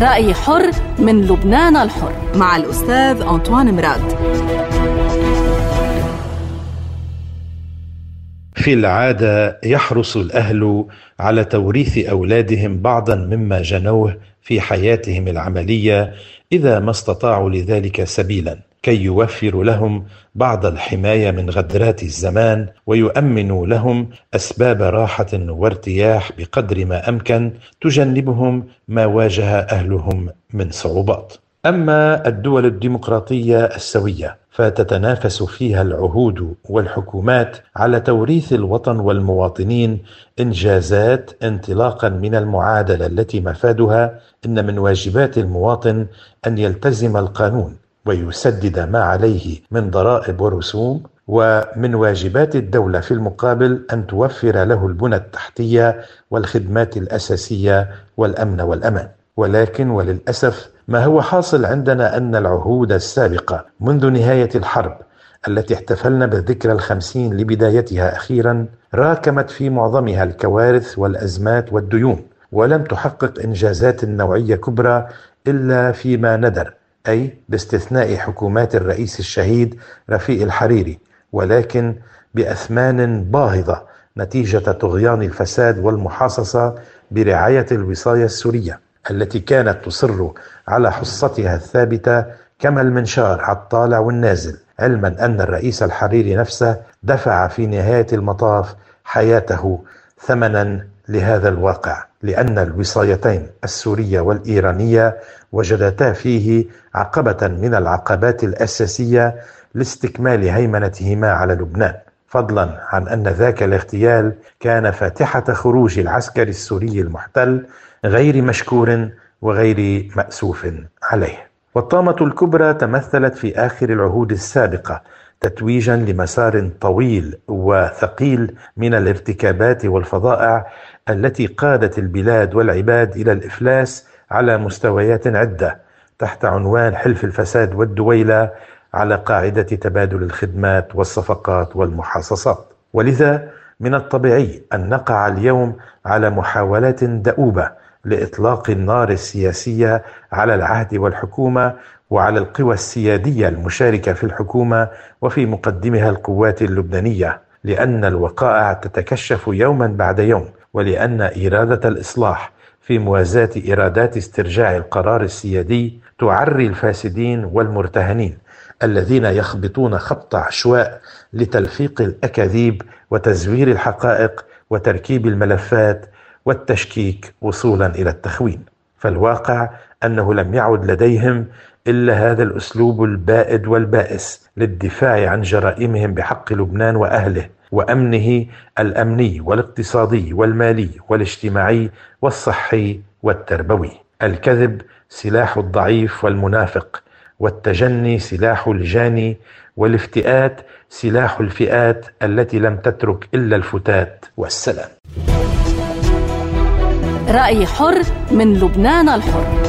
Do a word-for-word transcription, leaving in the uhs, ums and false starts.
رأي حر من لبنان الحر مع الأستاذ أنطوان مراد. في العادة يحرص الأهل على توريث أولادهم بعضا مما جنوه في حياتهم العملية إذا ما استطاعوا لذلك سبيلا، كي يوفروا لهم بعض الحماية من غدرات الزمان ويؤمنوا لهم أسباب راحة وارتياح بقدر ما أمكن تجنبهم ما واجه أهلهم من صعوبات. أما الدول الديمقراطية السوية فتتنافس فيها العهود والحكومات على توريث الوطن والمواطنين إنجازات انطلاقا من المعادلة التي مفادها إن من واجبات المواطن أن يلتزم القانون ويسدد ما عليه من ضرائب ورسوم، ومن واجبات الدولة في المقابل أن توفر له البنى التحتية والخدمات الأساسية والأمن والأمان. ولكن وللأسف ما هو حاصل عندنا أن العهود السابقة منذ نهاية الحرب التي احتفلنا بالذكرى الخمسين لبدايتها أخيرا راكمت في معظمها الكوارث والأزمات والديون، ولم تحقق إنجازات نوعية كبرى إلا فيما ندر، أي باستثناء حكومات الرئيس الشهيد رفيق الحريري، ولكن بأثمان باهظة نتيجة طغيان الفساد والمحاصصة برعاية الوصاية السورية التي كانت تصر على حصتها الثابتة كما المنشار على الطالع والنازل، علما أن الرئيس الحريري نفسه دفع في نهاية المطاف حياته ثمنا لهذا الواقع، لأن الوصايتين السورية والإيرانية وجدتا فيه عقبة من العقبات الأساسية لاستكمال هيمنتهما على لبنان، فضلا عن أن ذاك الاغتيال كان فاتحة خروج العسكر السوري المحتل غير مشكور وغير مأسوف عليه. والطامة الكبرى تمثلت في آخر العهود السابقة تتويجا لمسار طويل وثقيل من الارتكابات والفظائع التي قادت البلاد والعباد إلى الإفلاس على مستويات عدة تحت عنوان حلف الفساد والدويلة على قاعدة تبادل الخدمات والصفقات والمحاصصات. ولذا من الطبيعي أن نقع اليوم على محاولات دؤوبة لإطلاق النار السياسية على العهد والحكومة وعلى القوى السيادية المشاركة في الحكومة وفي مقدمها القوات اللبنانية، لأن الوقائع تتكشف يوما بعد يوم، ولأن إرادة الإصلاح في موازاة إرادات استرجاع القرار السيادي تعري الفاسدين والمرتهنين الذين يخبطون خبط عشواء لتلفيق الأكاذيب وتزوير الحقائق وتركيب الملفات والتشكيك وصولا إلى التخوين. فالواقع أنه لم يعد لديهم إلا هذا الأسلوب البائد والبائس للدفاع عن جرائمهم بحق لبنان وأهله وأمنه الأمني والاقتصادي والمالي والاجتماعي والصحي والتربوي. الكذب سلاح الضعيف والمنافق، والتجني سلاح الجاني، والافتئات سلاح الفئات التي لم تترك إلا الفتات والسلام. رأي حر من لبنان الحر.